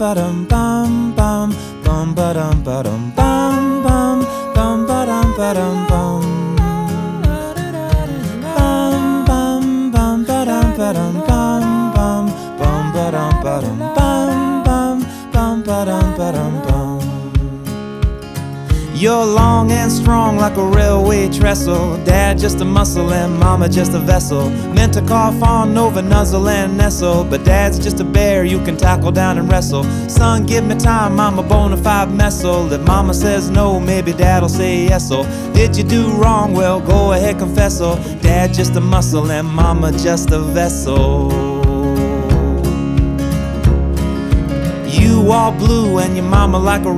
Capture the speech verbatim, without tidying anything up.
ba dum bum bum bum ba dum ba dum bum bum bum ba dum ba dum bum bum bum bum ba dum ba dum bum bum bum ba dum ba dum bum bum bum ba dum ba dum bum. You're long and strong like a railway trestle. Dad just a muscle and mama just a vessel, meant to cough on over, nuzzle and nestle. But dad's just a bear you can tackle down and wrestle. Son, give me time, I'm a bona fide messel. If mama says no, maybe dad'll say yes-o. Did you do wrong? Well, go ahead, confess-o. Dad just a muscle and mama just a vessel. You all blue and your mama like a